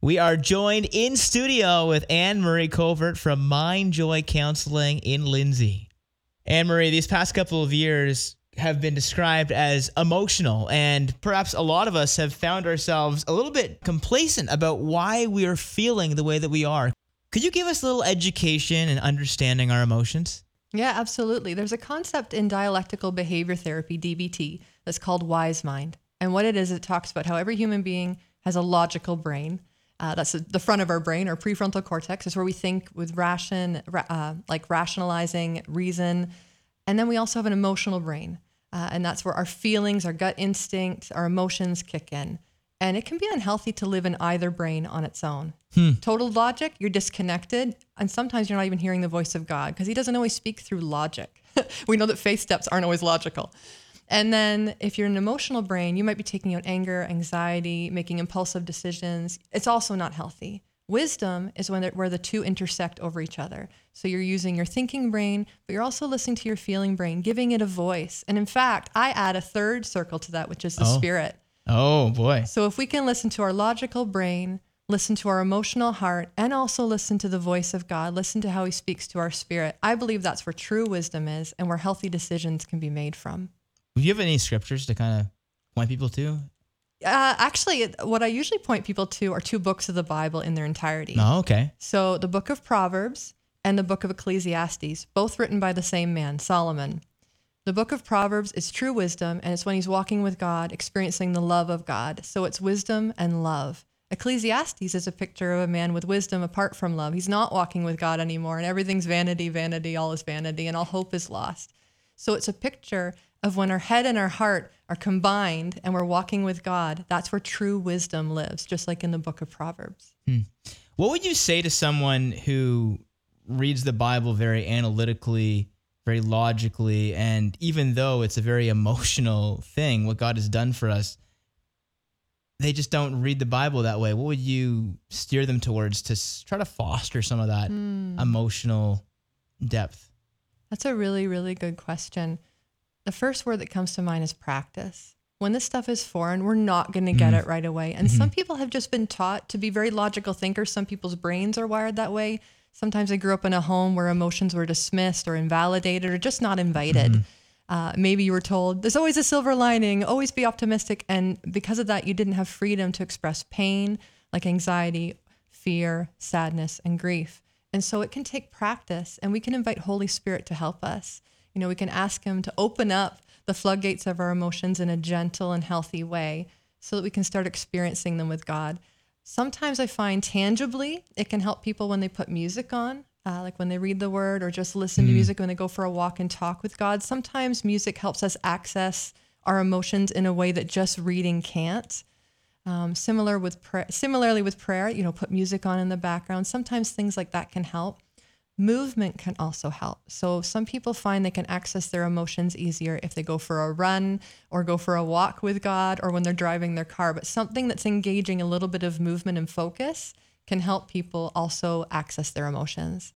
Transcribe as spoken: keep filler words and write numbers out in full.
We are joined in studio with Anne-Marie Covert from Mind Joy Counseling in Lindsay. Anne-Marie, these past couple of years have been described as emotional, and perhaps a lot of us have found ourselves a little bit complacent about why we are feeling the way that we are. Could you give us a little education in understanding our emotions? Yeah, absolutely. There's a concept in dialectical behavior therapy, D B T, that's called wise mind. And what it is, it talks about how every human being has a logical brain. Uh, that's the front of our brain, our prefrontal cortex, is where we think with ration, uh, like rationalizing, reason. And then we also have an emotional brain. Uh, and that's where our feelings, our gut instinct, our emotions kick in. And it can be unhealthy to live in either brain on its own. Hmm. Total logic, you're disconnected. And sometimes you're not even hearing the voice of God because he doesn't always speak through logic. We know that faith steps aren't always logical. And then if you're an emotional brain, you might be taking out anger, anxiety, making impulsive decisions. It's also not healthy. Wisdom is when where the two intersect over each other. So you're using your thinking brain, but you're also listening to your feeling brain, giving it a voice. And in fact, I add a third circle to that, which is the oh. spirit. Oh, boy. So if we can listen to our logical brain, listen to our emotional heart, and also listen to the voice of God, listen to how he speaks to our spirit, I believe that's where true wisdom is and where healthy decisions can be made from. Do you have any scriptures to kind of point people to? Uh, actually, what I usually point people to are two books of the Bible in their entirety. Oh, okay. So the book of Proverbs and the book of Ecclesiastes, both written by the same man, Solomon. The book of Proverbs is true wisdom, and it's when he's walking with God, experiencing the love of God. So it's wisdom and love. Ecclesiastes is a picture of a man with wisdom apart from love. He's not walking with God anymore, and everything's vanity, vanity, all is vanity, and all hope is lost. So it's a picture of when our head and our heart are combined and we're walking with God. That's where true wisdom lives, just like in the book of Proverbs. Hmm. What would you say to someone who reads the Bible very analytically, very logically, and even though it's a very emotional thing, what God has done for us, they just don't read the Bible that way? What would you steer them towards to try to foster some of that mm. emotional depth? That's a really, really good question. The first word that comes to mind is practice. When this stuff is foreign, we're not going to get mm. it right away. And mm-hmm. some people have just been taught to be very logical thinkers. Some people's brains are wired that way. Sometimes I grew up in a home where emotions were dismissed or invalidated or just not invited. Mm-hmm. Uh, maybe you were told, there's always a silver lining, always be optimistic. And because of that, you didn't have freedom to express pain, like anxiety, fear, sadness, and grief. And so it can take practice, and we can invite Holy Spirit to help us. You know, we can ask him to open up the floodgates of our emotions in a gentle and healthy way so that we can start experiencing them with God. Sometimes I find tangibly it can help people when they put music on, uh, like when they read the word or just listen mm. to music when they go for a walk and talk with God. Sometimes music helps us access our emotions in a way that just reading can't. Um, similar with pra- similarly with prayer, you know, put music on in the background. Sometimes things like that can help. Movement can also help. So some people find they can access their emotions easier if they go for a run or go for a walk with God or when they're driving their car. But something that's engaging a little bit of movement and focus can help people also access their emotions.